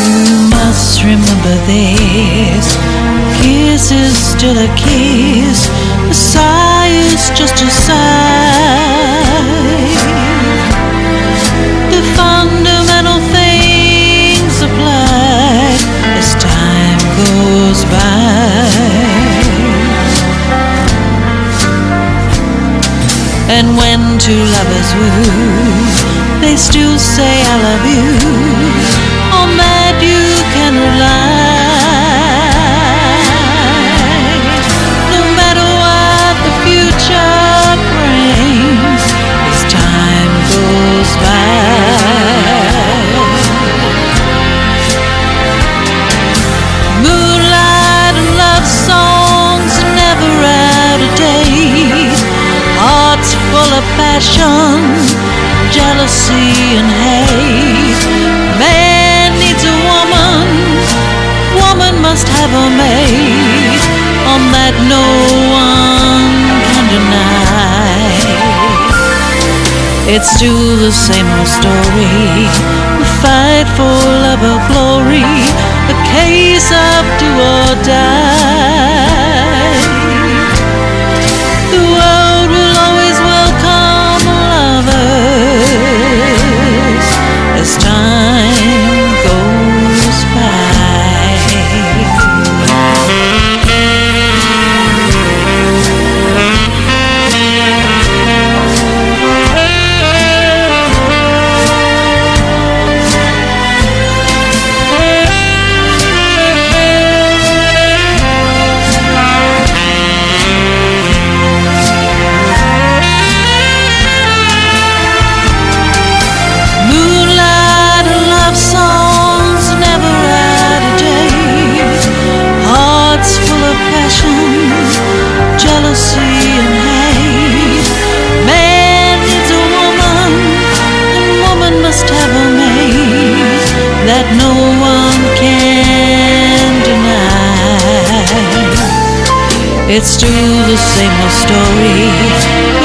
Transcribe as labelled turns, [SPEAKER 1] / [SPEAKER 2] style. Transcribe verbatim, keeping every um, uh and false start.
[SPEAKER 1] must remember this. Kiss is still a kiss. A sigh is just a sigh. The fundamental things apply as time goes by. And when two lovers woo, they still say I love you. On that you can rely. No matter what the future brings, as time goes by. Moonlight and love songs are never out of date. Hearts full of passion, jealousy and hate. Man needs a woman, woman must have a mate. On that no one can deny. It's still the same old story. The fight for love or glory, a case of do or die. The world will always welcome lovers as time goes by. Jealousy and hate. Man needs a woman, and woman must have a mate. That no one can deny. It's still the same old story.